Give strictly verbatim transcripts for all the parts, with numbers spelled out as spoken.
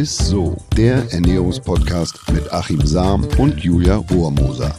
Ist so, der Ernährungspodcast mit Achim Sam und Julia Rohrmoser.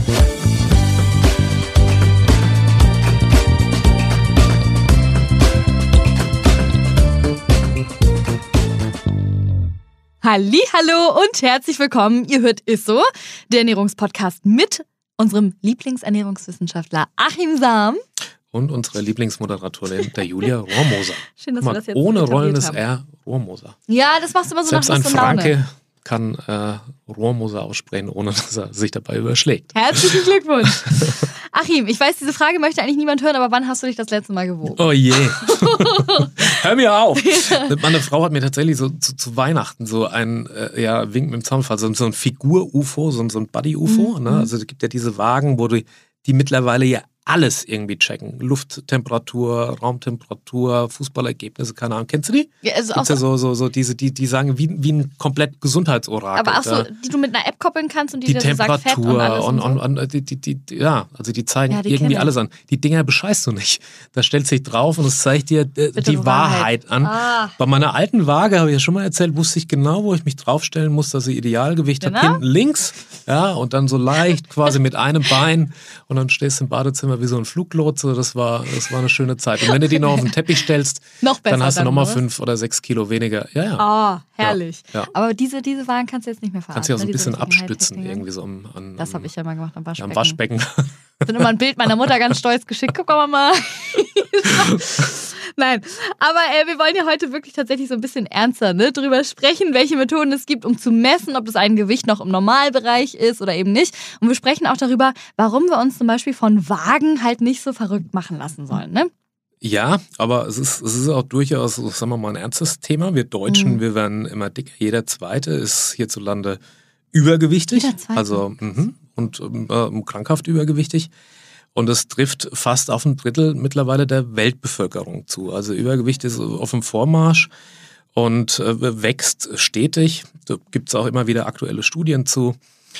Hallihallo und herzlich willkommen. Ihr hört Ist so, der Ernährungspodcast mit unserem Lieblingsernährungswissenschaftler Achim Sam. Und unsere Lieblingsmoderatorin, der Julia Rohrmoser. Schön, dass wir das jetzt ohne rollendes haben. R, Rohrmoser. Ja, das machst du immer so Selbst nach ein Lust und Laune. Franke kann äh, Rohrmoser aussprechen, ohne dass er sich dabei überschlägt. Herzlichen Glückwunsch. Achim, ich weiß, diese Frage möchte eigentlich niemand hören, aber wann hast du dich das letzte Mal gewogen? Oh je. Hör mir auf. Meine Frau hat mir tatsächlich so zu, zu Weihnachten so ein äh, ja, Wink mit dem Zaunpfahl, so, so ein Figur-U F O, so, so ein Buddy-U F O. Mhm. Ne? Also es gibt ja diese Wagen, wo die, die mittlerweile ja alles irgendwie checken. Lufttemperatur, Raumtemperatur, Fußballergebnisse, keine Ahnung. Kennst du die? Ja, also Gibt's auch ja so, so, so diese, die, die sagen, wie, wie ein komplett Gesundheitsorakel. aber auch so, Da- die du mit einer App koppeln kannst und die, die dir so sagt Fett und Temperatur alles und, und, so. und, und die, die, die, ja, also die zeigen Ja, die irgendwie kenn alles ich. an. Die Dinger bescheißt du nicht. Da stellt sich drauf und es zeigt dir äh, Bitte die Wahrheit. Wahrheit an. Ah. Bei meiner alten Waage, habe ich ja schon mal erzählt, wusste ich genau, wo ich mich draufstellen muss, dass sie Idealgewicht hat. Genau. Hinten links, ja, und dann so leicht quasi mit einem Bein und dann stehst du im Badezimmer wie so ein Fluglotse. Das war, das war eine schöne Zeit. Und wenn du die noch auf den Teppich stellst, Noch besser dann hast du dann, nochmal oder? fünf oder sechs Kilo weniger. Ja, ja. Oh, herrlich. Ja, ja. Aber diese, diese Waren kannst du jetzt nicht mehr fahren. Kannst du ja so ein ne? Diese bisschen richtigen abstützen, Hightech-Dinger. irgendwie so am, an, Das habe ich ja mal gemacht am Waschbecken. am Waschbecken. Ich bin immer ein Bild meiner Mutter ganz stolz geschickt. Guck mal, Mama. Nein, aber äh, wir wollen ja heute wirklich tatsächlich so ein bisschen ernster ne, drüber sprechen, welche Methoden es gibt, um zu messen, ob das ein Gewicht noch im Normalbereich ist oder eben nicht. Und wir sprechen auch darüber, warum wir uns zum Beispiel von Wagen halt nicht so verrückt machen lassen sollen. Ne? Ja, aber es ist, es ist auch durchaus, sagen wir mal, ein ernstes Thema. Wir Deutschen, Mhm. wir werden immer dicker. Jeder Zweite ist hierzulande übergewichtig. Jeder Zweite? Also, mhm, und ähm, krankhaft übergewichtig. Und es trifft fast auf ein Drittel mittlerweile der Weltbevölkerung zu. Also Übergewicht ist auf dem Vormarsch und äh, wächst stetig. Da gibt es auch immer wieder aktuelle Studien zu.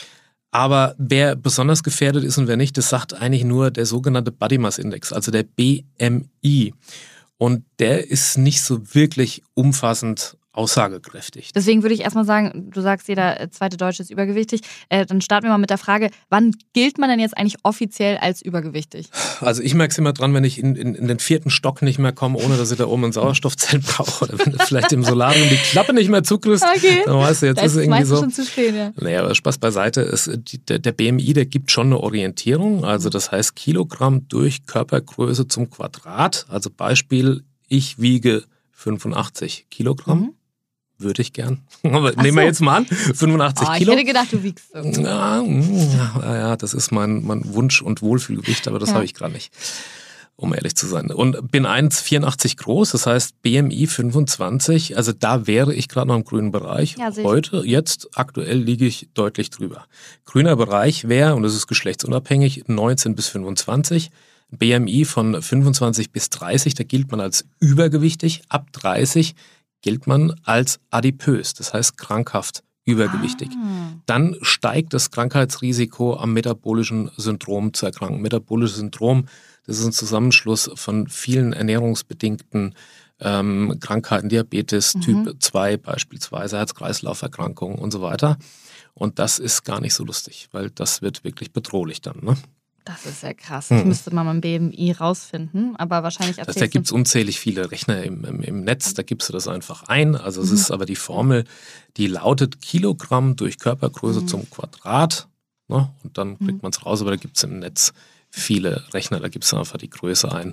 Aber wer besonders gefährdet ist und wer nicht, das sagt eigentlich nur der sogenannte Body Mass Index, also der B M I. Und der ist nicht so wirklich umfassend aussagekräftig. Deswegen würde ich erstmal sagen, du sagst, jeder äh, zweite Deutsche ist übergewichtig. Äh, dann starten wir mal mit der Frage, wann gilt man denn jetzt eigentlich offiziell als übergewichtig? Also ich merke es immer dran, wenn ich in, in, in den vierten Stock nicht mehr komme, ohne dass ich da oben ein Sauerstoffzelt brauche. Oder wenn du vielleicht im Solarium die Klappe nicht mehr zukriegst, Okay. dann weißt du, jetzt Da ist es ist irgendwie meistens so. schon zu spät, ja. Naja, aber Spaß beiseite. Es, die, der, der B M I, der gibt schon eine Orientierung. Also das heißt Kilogramm durch Körpergröße zum Quadrat. Also Beispiel, ich wiege fünfundachtzig Kilogramm. Mhm. Würde ich gern. Aber Ach nehmen wir so. jetzt mal an, fünfundachtzig Oh, ich Kilo. hätte gedacht, du wiegst so. Ja, ja, ja, das ist mein, mein Wunsch- und Wohlfühlgewicht, aber das Ja. habe ich gerade nicht, um ehrlich zu sein. Und bin eins Komma vierundachtzig groß, das heißt B M I fünfundzwanzig, also da wäre ich gerade noch im grünen Bereich. Ja, sehe ich. Heute, jetzt, aktuell liege ich deutlich drüber. Grüner Bereich wäre, und das ist geschlechtsunabhängig, neunzehn bis fünfundzwanzig. B M I von fünfundzwanzig bis dreißig, da gilt man als übergewichtig. Ab dreißig gilt man als adipös, das heißt krankhaft übergewichtig. Ah. Dann steigt das Krankheitsrisiko am metabolischen Syndrom zu erkranken. Metabolisches Syndrom, das ist ein Zusammenschluss von vielen ernährungsbedingten ähm, Krankheiten, Diabetes, Mhm. Typ zwei beispielsweise, Herz-Kreislauf-Erkrankungen und so weiter. Und das ist gar nicht so lustig, weil das wird wirklich bedrohlich dann. Ne? Das ist ja krass. Ich Mhm. müsste mal mein B M I rausfinden, aber wahrscheinlich Das, da erzählst gibt es unzählig viele Rechner im, im, im Netz, da gibst du das einfach ein. Also es Mhm. ist aber die Formel, die lautet Kilogramm durch Körpergröße Mhm. zum Quadrat. Ne? Und dann kriegt Mhm. man es raus, aber da gibt es im Netz viele Rechner, da gibst du einfach die Größe ein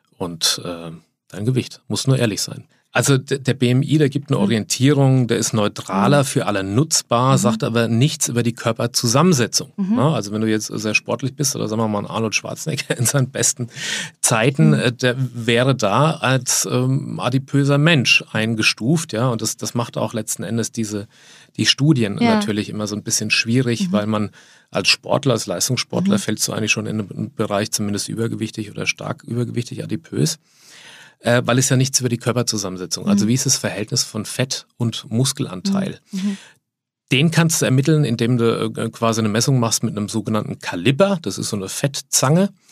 und äh, dein Gewicht. Muss nur ehrlich sein. Also d- der B M I, der gibt eine Mhm. Orientierung, der ist neutraler, Mhm. für alle nutzbar, Mhm. sagt aber nichts über die Körperzusammensetzung. Mhm. Ne? Also wenn du jetzt sehr sportlich bist, oder sagen wir mal ein Arnold Schwarzenegger in seinen besten Zeiten, Mhm. äh, der wäre da als ähm, adipöser Mensch eingestuft, ja, und das, das macht auch letzten Endes diese, die Studien Ja. natürlich immer so ein bisschen schwierig, Mhm. weil man als Sportler, als Leistungssportler Mhm. fällst du eigentlich schon in einen Bereich zumindest übergewichtig oder stark übergewichtig, adipös. Äh, weil es ja nichts über die Körperzusammensetzung. Also Mhm. wie ist das Verhältnis von Fett und Muskelanteil? Mhm. Den kannst du ermitteln, indem du äh, quasi eine Messung machst mit einem sogenannten Kaliber. Das ist so eine Fettzange.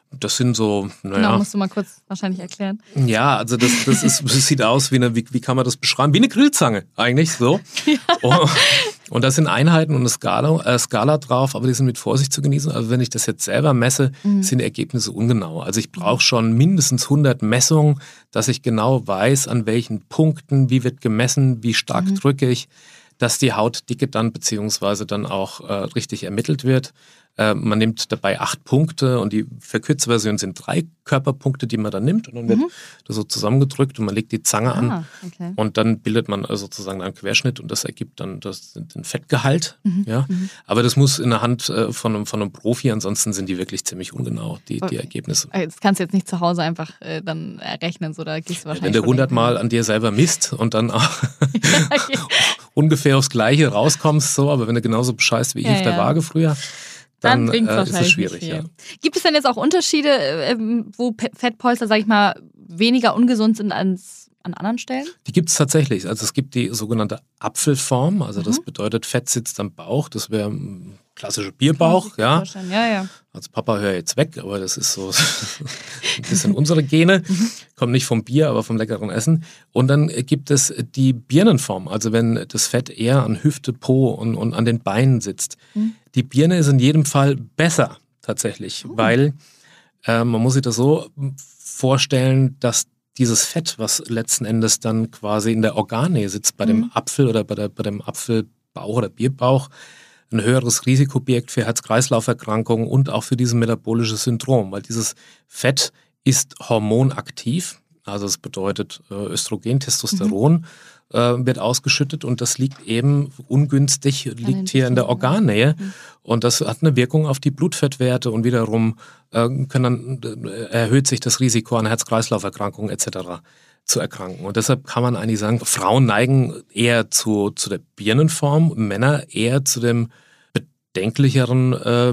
das sind so, naja. Genau, musst du mal kurz wahrscheinlich erklären. Ja, also das, das, ist, das sieht aus wie eine, wie, wie kann man das beschreiben? Wie eine Grillzange eigentlich, so. Ja. Und, und da sind Einheiten und eine Skala, äh, Skala drauf, aber die sind mit Vorsicht zu genießen. Also wenn ich das jetzt selber messe, mhm. sind die Ergebnisse ungenau. Also ich brauche schon mindestens hundert Messungen, dass ich genau weiß, an welchen Punkten, wie wird gemessen, wie stark mhm. drücke ich, dass die Hautdicke dann beziehungsweise dann auch äh, richtig ermittelt wird. Äh, man nimmt dabei acht Punkte und die verkürzte Version sind drei Körperpunkte, die man dann nimmt und dann wird mhm. das so zusammengedrückt und man legt die Zange ah, an okay. und dann bildet man also sozusagen einen Querschnitt und das ergibt dann das, den Fettgehalt. Mhm. Ja? Mhm. Aber das muss in der Hand äh, von, einem, von einem Profi, ansonsten sind die wirklich ziemlich ungenau, die, die Ergebnisse. Das kannst du jetzt nicht zu Hause einfach äh, dann errechnen, so da gehst du wahrscheinlich. Wenn du hundert Mal an dir selber misst und dann auch okay. ungefähr aufs Gleiche rauskommst, so, aber wenn du genauso bescheißt wie ich ja, auf der ja. Waage früher, dann, dann äh, ist es schwierig. Ja. Gibt es denn jetzt auch Unterschiede, äh, wo Fettpolster, sag ich mal, weniger ungesund sind als an anderen Stellen? Die gibt es tatsächlich. Also es gibt die sogenannte Apfelform, also mhm. das bedeutet, Fett sitzt am Bauch, das wäre ein klassischer Bierbauch. Ja. Ja, ja. Also Papa, hör jetzt weg, aber das ist so ein bisschen unsere Gene. Mhm. Kommt nicht vom Bier, aber vom leckeren Essen. Und dann gibt es die Birnenform, also wenn das Fett eher an Hüfte, Po und, und an den Beinen sitzt. Mhm. Die Birne ist in jedem Fall besser tatsächlich, oh. weil äh, man muss sich das so vorstellen, dass dieses Fett, was letzten Endes dann quasi in der Organnähe sitzt, bei mhm. dem Apfel oder bei, der, bei dem Apfelbauch oder Bierbauch, ein höheres Risiko birgt für Herz-Kreislauf-Erkrankungen und auch für dieses metabolische Syndrom, weil dieses Fett ist hormonaktiv, also das bedeutet äh, Östrogen, Testosteron mhm. äh, wird ausgeschüttet und das liegt eben ungünstig, liegt hier in der Organnähe mhm. und das hat eine Wirkung auf die Blutfettwerte und wiederum äh, können dann, äh, erhöht sich das Risiko an Herz-Kreislauf-Erkrankungen et cetera zu erkranken. Und deshalb kann man eigentlich sagen, Frauen neigen eher zu, zu der Birnenform, Männer eher zu dem bedenklicheren äh,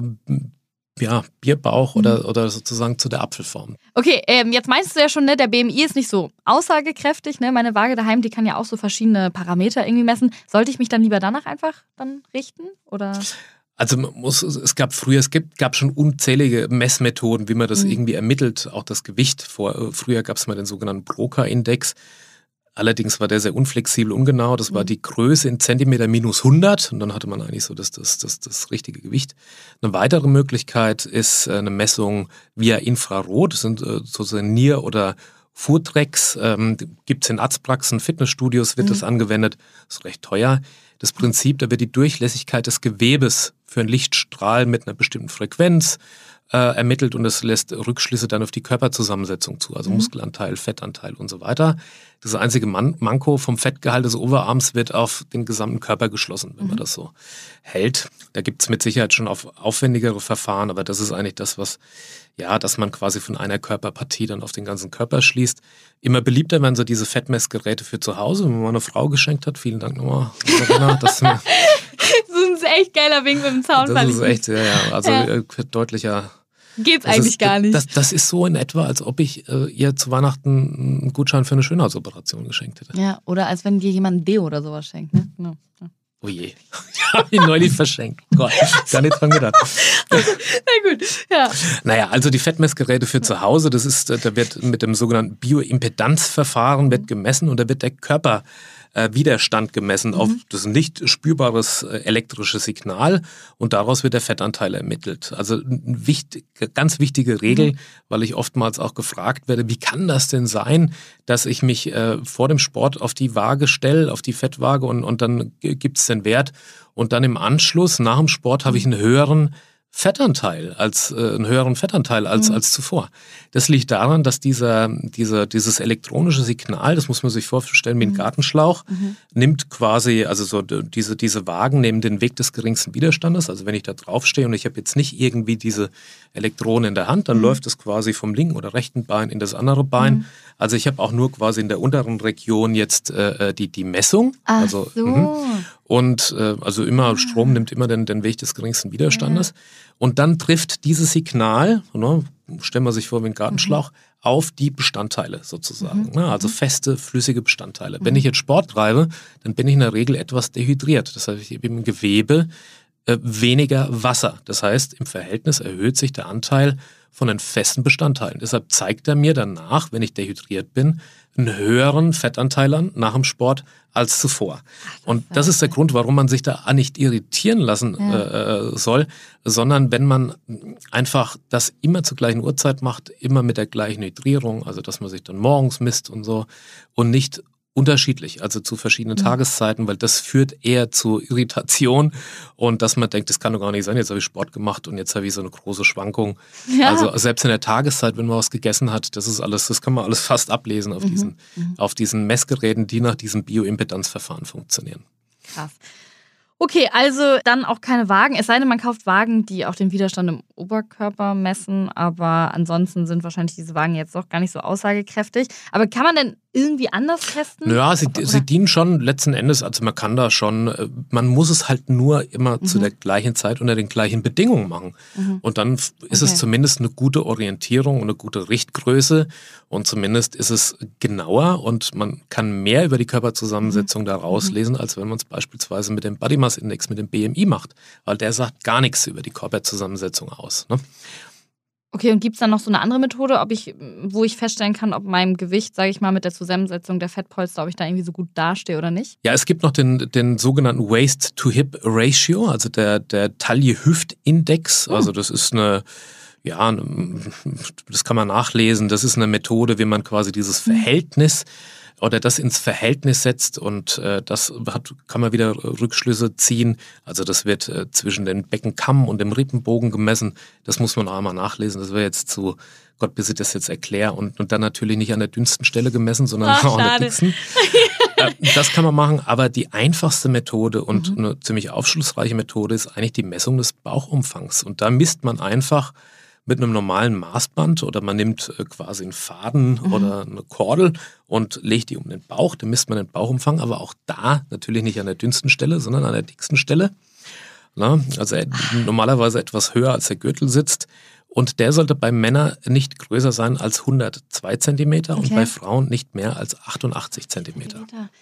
ja, Bierbauch mhm. oder, oder sozusagen zu der Apfelform. Okay, ähm, jetzt meinst du ja schon, ne, der B M I ist nicht so aussagekräftig. Ne? Meine Waage daheim, die kann ja auch so verschiedene Parameter irgendwie messen. Sollte ich mich dann lieber danach einfach dann richten? Oder? Also man muss, es gab früher, es gibt, gab schon unzählige Messmethoden, wie man das mhm. irgendwie ermittelt, auch das Gewicht. Vor, früher gab es mal den sogenannten Broca-Index. Allerdings war der sehr unflexibel, ungenau. Das war die Größe in Zentimeter minus hundert und dann hatte man eigentlich so das, das, das, das richtige Gewicht. Eine weitere Möglichkeit ist eine Messung via Infrarot. Das sind sozusagen Nier- oder Foodtracks. Ähm, gibt es in Arztpraxen, Fitnessstudios wird mhm. das angewendet. Das ist recht teuer. Das Prinzip, da wird die Durchlässigkeit des Gewebes für einen Lichtstrahl mit einer bestimmten Frequenz äh, ermittelt und das lässt Rückschlüsse dann auf die Körperzusammensetzung zu, also mhm. Muskelanteil, Fettanteil und so weiter. Das einzige Man- Manko vom Fettgehalt des Oberarms wird auf den gesamten Körper geschlossen, wenn mhm. man das so hält. Da gibt es mit Sicherheit schon auf aufwendigere Verfahren, aber das ist eigentlich das, was, ja, dass man quasi von einer Körperpartie dann auf den ganzen Körper schließt. Immer beliebter werden so diese Fettmessgeräte für zu Hause, wenn man eine Frau geschenkt hat. Vielen Dank nochmal, Verena, dass mir das ist ein echt geiler Wink mit dem Zaun. Das ist echt, ja, ja, also ja. deutlicher. Geht's eigentlich ist, gar nicht. Das, das ist so in etwa, als ob ich äh, ihr zu Weihnachten einen Gutschein für eine Schönheitsoperation geschenkt hätte. Ja, oder als wenn dir jemand ein Deo oder sowas schenkt. Ne? Ja. Oh je, ich habe ihn neulich verschenkt. Gott, gar nicht dran gedacht. Also, na gut, ja. Naja, also die Fettmessgeräte für zu Hause, das ist, da wird mit dem sogenannten Bioimpedanzverfahren wird gemessen und da wird der Körper äh, Widerstand gemessen mhm. auf das nicht spürbares äh, elektrische Signal und daraus wird der Fettanteil ermittelt. Also eine wichtig, ganz wichtige Regel, mhm. weil ich oftmals auch gefragt werde, wie kann das denn sein, dass ich mich äh, vor dem Sport auf die Waage stelle, auf die Fettwaage und, und dann gibt es den Wert und dann im Anschluss, nach dem Sport, habe ich einen höheren Fettanteil als äh, einen höheren Fettanteil als mhm. als zuvor. Das liegt daran, dass dieser dieser dieses elektronische Signal, das muss man sich vorstellen wie ein Gartenschlauch, mhm. nimmt quasi also so diese diese Wagen nehmen den Weg des geringsten Widerstandes. Also wenn ich da draufstehe und ich habe jetzt nicht irgendwie diese Elektronen in der Hand, dann mhm. läuft es quasi vom linken oder rechten Bein in das andere Bein. Mhm. Also ich habe auch nur quasi in der unteren Region jetzt äh, die die Messung. Ach also so. mh. Und äh, also immer Strom nimmt immer den, den Weg des geringsten Widerstandes. Ja. Und dann trifft dieses Signal, ne, stellen wir sich vor wie ein Gartenschlauch, mhm. auf die Bestandteile sozusagen. Mhm. Ne, also feste, flüssige Bestandteile. Mhm. Wenn ich jetzt Sport treibe, dann bin ich in der Regel etwas dehydriert. Das heißt, ich habe im Gewebe äh, weniger Wasser. Das heißt, im Verhältnis erhöht sich der Anteil von den festen Bestandteilen. Deshalb zeigt er mir danach, wenn ich dehydriert bin, einen höheren Fettanteil an nach dem Sport als zuvor. Ach, und das ist der Grund, warum man sich da nicht irritieren lassen ja. äh, soll, sondern wenn man einfach das immer zur gleichen Uhrzeit macht, immer mit der gleichen Hydrierung, also dass man sich dann morgens misst und so und nicht unterschiedlich, also zu verschiedenen mhm. Tageszeiten, weil das führt eher zu Irritation und dass man denkt, das kann doch gar nicht sein, jetzt habe ich Sport gemacht und jetzt habe ich so eine große Schwankung. Ja. Also selbst in der Tageszeit, wenn man was gegessen hat, das ist alles, das kann man alles fast ablesen auf, mhm. diesen, mhm. auf diesen Messgeräten, die nach diesem Bioimpedanzverfahren funktionieren. Krass. Okay, also dann auch keine Wagen, es sei denn, man kauft Wagen, die auch den Widerstand im Oberkörper messen, aber ansonsten sind wahrscheinlich diese Wagen jetzt doch gar nicht so aussagekräftig. Aber kann man denn irgendwie anders testen? Naja, sie, sie dienen schon letzten Endes, also man kann da schon, man muss es halt nur immer mhm. zu der gleichen Zeit unter den gleichen Bedingungen machen. Mhm. Und dann ist okay. es zumindest eine gute Orientierung und eine gute Richtgröße und zumindest ist es genauer und man kann mehr über die Körperzusammensetzung mhm. da rauslesen, als wenn man es beispielsweise mit dem Body Mass Index, mit dem B M I macht, weil der sagt gar nichts über die Körperzusammensetzung aus. Ne? Okay, und gibt es dann noch so eine andere Methode, ob ich, wo ich feststellen kann, ob meinem Gewicht, sage ich mal, mit der Zusammensetzung der Fettpolster, ob ich da irgendwie so gut dastehe oder nicht? Ja, es gibt noch den, den sogenannten Waist-to-Hip-Ratio, also der, der Taille-Hüft-Index. Also das ist eine, ja, das kann man nachlesen. Das ist eine Methode, wie man quasi dieses Verhältnis oder das ins Verhältnis setzt und äh, das hat, kann man wieder Rückschlüsse ziehen. Also das wird äh, zwischen den Beckenkamm und dem Rippenbogen gemessen. Das muss man auch einmal nachlesen. Das wäre jetzt zu, Gott, bis ich das jetzt erkläre. Und, und dann natürlich nicht an der dünnsten Stelle gemessen, sondern Ach, auch an der dicksten. äh, das kann man machen, aber die einfachste Methode und mhm. eine ziemlich aufschlussreiche Methode ist eigentlich die Messung des Bauchumfangs. Und da misst man einfach mit einem normalen Maßband oder man nimmt äh, quasi einen Faden mhm. oder eine Kordel und legt die um den Bauch, dann misst man den Bauchumfang, aber auch da natürlich nicht an der dünnsten Stelle, sondern an der dicksten Stelle. Na, also äh, normalerweise etwas höher als der Gürtel sitzt und der sollte bei Männern nicht größer sein als hundertzwei Zentimeter okay. und bei Frauen nicht mehr als achtundachtzig Zentimeter.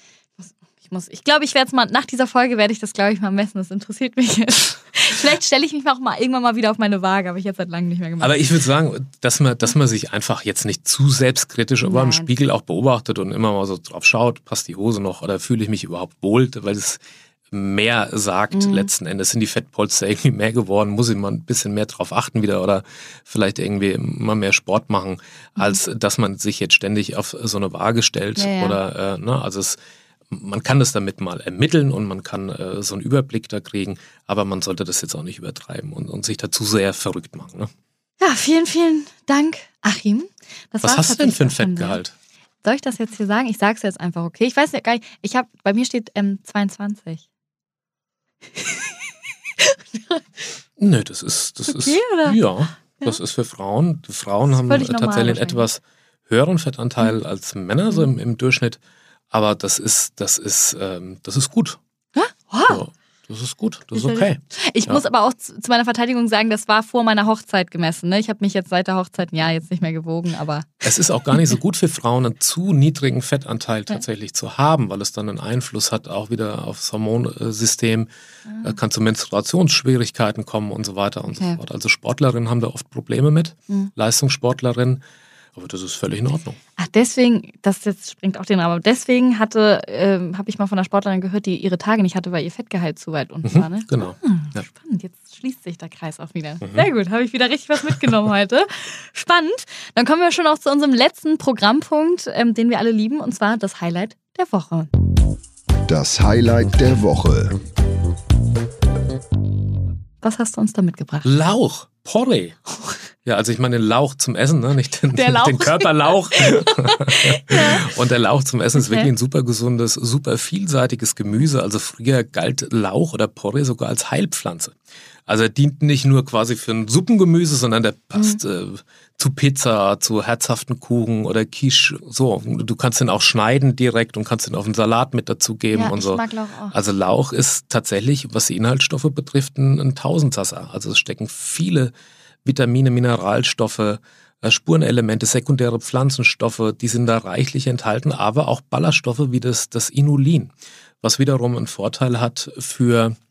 Ich muss, ich glaube, ich werde es mal, nach dieser Folge werde ich das, glaube ich, mal messen. Das interessiert mich jetzt. Vielleicht stelle ich mich auch mal irgendwann mal wieder auf meine Waage, habe ich jetzt seit langem nicht mehr gemacht. Aber ich würde sagen, dass man, dass man sich einfach jetzt nicht zu selbstkritisch, aber im Spiegel auch beobachtet und immer mal so drauf schaut, passt die Hose noch oder fühle ich mich überhaupt wohl, weil es mehr sagt, mhm. letzten Endes sind die Fettpolster irgendwie mehr geworden, muss ich mal ein bisschen mehr drauf achten wieder oder vielleicht irgendwie mal mehr Sport machen, als mhm. dass man sich jetzt ständig auf so eine Waage stellt ja, ja. oder, äh, ne, also es man kann das damit mal ermitteln und man kann äh, so einen Überblick da kriegen, aber man sollte das jetzt auch nicht übertreiben und, und sich dazu sehr verrückt machen. Ne? Ja, vielen, vielen Dank, Achim. Das Was hast du denn für ein Fettgehalt? Soll ich das jetzt hier sagen? Ich sage es jetzt einfach, okay? Ich weiß ja gar nicht, ich habe, bei mir steht ähm, zweiundzwanzig. Nö, das ist, das okay, ist, oder? Ja, das ja. ist für Frauen. Die Frauen haben tatsächlich einen etwas höheren Fettanteil mhm. als Männer, so im, im Durchschnitt. Aber das ist, das ist, ähm, das ist gut. Hä? Wow. Ja, das ist gut, das ist okay. Ich ja. muss aber auch zu, zu meiner Verteidigung sagen, das war vor meiner Hochzeit gemessen. Ne? Ich habe mich jetzt seit der Hochzeit ein Jahr jetzt nicht mehr gewogen, aber... Es ist auch gar nicht so gut für Frauen, einen zu niedrigen Fettanteil tatsächlich ja. zu haben, weil es dann einen Einfluss hat auch wieder aufs Hormonsystem. Da ah. kann zu Menstruationsschwierigkeiten kommen und so weiter und okay. so fort. Also Sportlerinnen haben da oft Probleme mit, mhm. Leistungssportlerinnen. Aber das ist völlig in Ordnung. Ach, deswegen, das jetzt springt auch den Rahmen. Deswegen hatte, ähm, habe ich mal von einer Sportlerin gehört, die ihre Tage nicht hatte, weil ihr Fettgehalt zu weit unten mhm, war. Ne? Genau. Ah, ja. Spannend, jetzt schließt sich der Kreis auch wieder. Mhm. Sehr gut, habe ich wieder richtig was mitgenommen heute. Spannend. Dann kommen wir schon auch zu unserem letzten Programmpunkt, ähm, den wir alle lieben, und zwar das Highlight der Woche. Das Highlight der Woche. Was hast du uns da mitgebracht? Lauch, Porree. Ja, also ich meine den Lauch zum Essen, ne? Nicht den, der Lauch. den Körperlauch. ja. Und der Lauch zum Essen ist okay. wirklich ein super gesundes, super vielseitiges Gemüse. Also früher galt Lauch oder Porree sogar als Heilpflanze. Also er dient nicht nur quasi für ein Suppengemüse, sondern der passt mhm. äh, zu Pizza, zu herzhaften Kuchen oder Quiche. So, du kannst den auch schneiden direkt und kannst den auf einen Salat mit dazugeben ja, und ich so. Mag Lauch auch. Also Lauch ist tatsächlich, was die Inhaltsstoffe betrifft, ein, ein Tausendsasser. Also es stecken viele Vitamine, Mineralstoffe, Spurenelemente, sekundäre Pflanzenstoffe, die sind da reichlich enthalten, aber auch Ballaststoffe wie das, das Inulin, was wiederum einen Vorteil hat für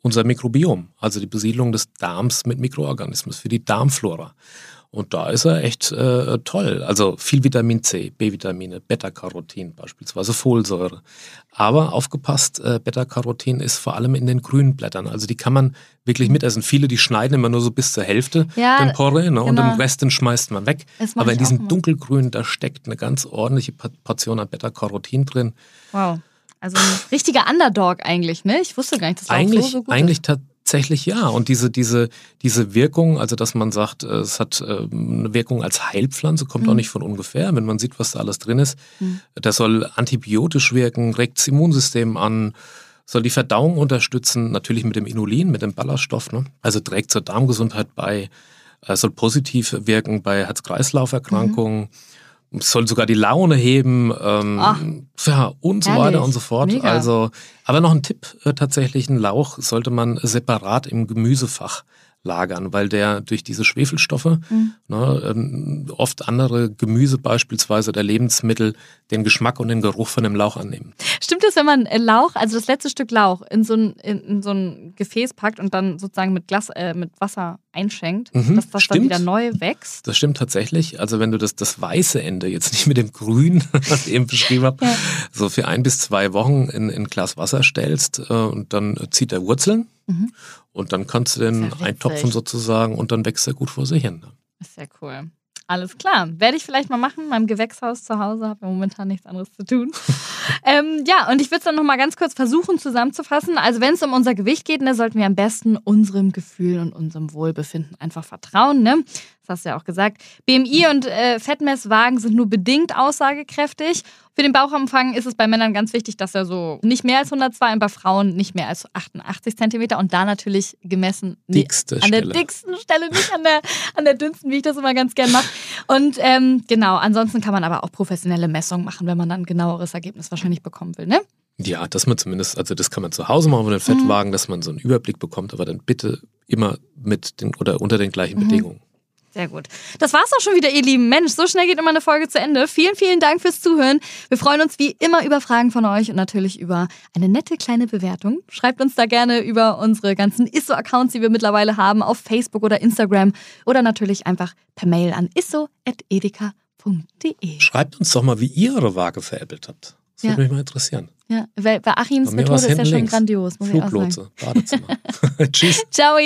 unser Mikrobiom, also die Besiedlung des Darms mit Mikroorganismen, für die Darmflora. Und da ist er echt äh, toll. Also viel Vitamin C, B-Vitamine, Beta-Carotin beispielsweise, Folsäure. Aber aufgepasst, äh, Beta-Carotin ist vor allem in den grünen Blättern. Also die kann man wirklich mitessen. Viele, die schneiden immer nur so bis zur Hälfte ja, den Porree, ne? Genau. Und den Rest, den schmeißt man weg. Aber in diesem dunkelgrün, da steckt eine ganz ordentliche Portion an Beta-Carotin drin. Wow. Also ein richtiger Underdog eigentlich, ne? Ich wusste gar nicht, dass das eigentlich, auch so, so gut eigentlich ist. Tatsächlich ja. Und diese, diese, diese Wirkung, also dass man sagt, es hat eine Wirkung als Heilpflanze, kommt mhm. auch nicht von ungefähr, wenn man sieht, was da alles drin ist. Mhm. Das soll antibiotisch wirken, regt das Immunsystem an, soll die Verdauung unterstützen, natürlich mit dem Inulin, mit dem Ballaststoff, ne? Also trägt zur Darmgesundheit bei, soll positiv wirken bei Herz-Kreislauf-Erkrankungen. Mhm. Soll sogar die Laune heben, ähm, ja, und so herrlich. weiter und so fort. Mega. Also, aber noch ein Tipp, äh, tatsächlich, einen Lauch sollte man separat im Gemüsefach lagern, weil der durch diese Schwefelstoffe, mhm. ne, ähm, oft andere Gemüse beispielsweise oder Lebensmittel den Geschmack und den Geruch von dem Lauch annehmen. Stimmt es, wenn man Lauch, also das letzte Stück Lauch, in so ein, in, in so ein Gefäß packt und dann sozusagen mit Glas, äh, mit Wasser einschenkt, mhm, dass das stimmt. dann wieder neu wächst? Das stimmt tatsächlich. Also wenn du das, das weiße Ende, jetzt nicht mit dem Grün, was ich eben beschrieben habe, ja. so für ein bis zwei Wochen in, in ein Glas Wasser stellst äh, und dann zieht er Wurzeln mhm. und dann kannst du den ja eintopfen sozusagen und dann wächst er gut vor sich hin. Das ist ja cool. Alles klar. Werde ich vielleicht mal machen. In meinem Gewächshaus zu Hause habe ich momentan nichts anderes zu tun. ähm, ja, und ich würde es dann nochmal ganz kurz versuchen zusammenzufassen. Also wenn es um unser Gewicht geht, ne, sollten wir am besten unserem Gefühl und unserem Wohlbefinden einfach vertrauen. Ne? Das hast du ja auch gesagt. B M I und äh, Fettmesswagen sind nur bedingt aussagekräftig. Für den Bauchumfang ist es bei Männern ganz wichtig, dass er so nicht mehr als hundertzwei und bei Frauen nicht mehr als achtundachtzig Zentimeter und da natürlich gemessen dickste an Stelle. der dicksten Stelle, nicht an der, an der dünnsten, wie ich das immer ganz gern mache. Und ähm, genau, ansonsten kann man aber auch professionelle Messungen machen, wenn man dann ein genaueres Ergebnis wahrscheinlich bekommen will, ne? Ja, dass man zumindest, also das kann man zu Hause machen mit dem Fettwagen, mhm. dass man so einen Überblick bekommt, aber dann bitte immer mit den oder unter den gleichen mhm. Bedingungen. Sehr gut. Das war's auch schon wieder, ihr Lieben. Mensch, so schnell geht immer eine Folge zu Ende. Vielen, vielen Dank fürs Zuhören. Wir freuen uns wie immer über Fragen von euch und natürlich über eine nette kleine Bewertung. Schreibt uns da gerne über unsere ganzen I S O-Accounts, die wir mittlerweile haben, auf Facebook oder Instagram oder natürlich einfach per Mail an isso at edeka punkt de. Schreibt uns doch mal, wie ihr eure Waage veräppelt habt. Das ja. würde mich mal interessieren. Ja, weil bei Achims Methode ist ja schon links. grandios. Muss Fluglotse, Badezimmer. Tschüss. Ciao.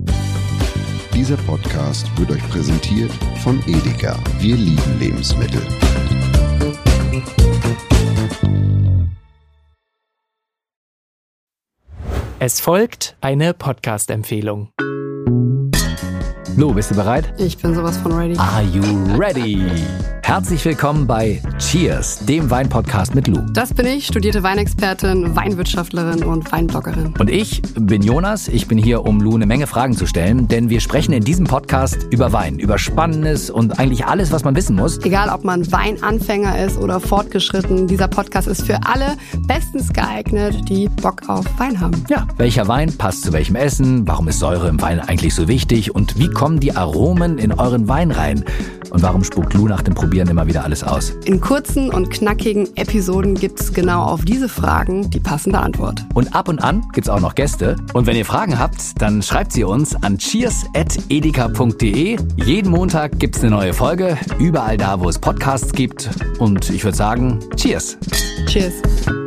Dieser Podcast wird euch präsentiert von Edeka. Wir lieben Lebensmittel. Es folgt eine Podcast-Empfehlung. Lu, bist du bereit? Ich bin sowas von ready. Are you ready? Herzlich willkommen bei Cheers, dem Wein-Podcast mit Lu. Das bin ich, studierte Weinexpertin, Weinwirtschaftlerin und Weinbloggerin. Und ich bin Jonas. Ich bin hier, um Lu eine Menge Fragen zu stellen, denn wir sprechen in diesem Podcast über Wein, über Spannendes und eigentlich alles, was man wissen muss. Egal, ob man Weinanfänger ist oder fortgeschritten, dieser Podcast ist für alle bestens geeignet, die Bock auf Wein haben. Ja, welcher Wein passt zu welchem Essen? Warum ist Säure im Wein eigentlich so wichtig? Und wie kommen die Aromen in euren Wein rein? Und warum spuckt Lu nach dem Probieren immer wieder alles aus? In kurzen und knackigen Episoden gibt es genau auf diese Fragen die passende Antwort. Und ab und an gibt's auch noch Gäste. Und wenn ihr Fragen habt, dann schreibt sie uns an cheers at edeka punkt de. Jeden Montag gibt's eine neue Folge, überall da, wo es Podcasts gibt. Und ich würde sagen, Cheers. Cheers.